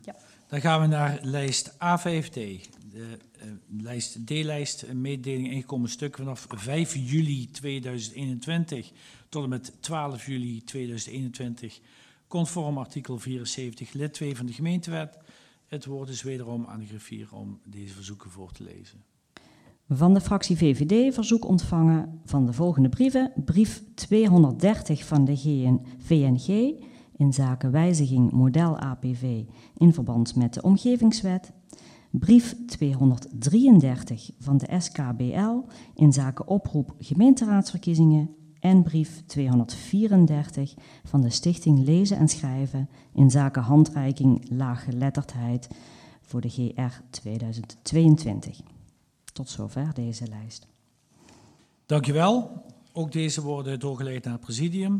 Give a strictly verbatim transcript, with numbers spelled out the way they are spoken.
Ja. Dan gaan we naar lijst A vijf D. De uh, lijst D-lijst, mededeling ingekomen stuk vanaf vijf juli tweeduizend eenentwintig tot en met twaalf juli tweeduizend eenentwintig, conform artikel vierenzeventig lid twee van de gemeentewet. Het woord is wederom aan de griffier om deze verzoeken voor te lezen. Van de fractie V V D verzoek ontvangen van de volgende brieven. Brief tweehonderddertig van de V N G in zaken wijziging model A P V in verband met de omgevingswet. Brief tweehonderddrieëndertig van de S K B L in zaken oproep gemeenteraadsverkiezingen. En brief tweehonderdvierendertig van de Stichting Lezen en Schrijven in zaken handreiking laaggeletterdheid voor de G R tweeduizend tweeëntwintig. Tot zover deze lijst. Dank u wel. Ook deze worden doorgeleid naar het presidium.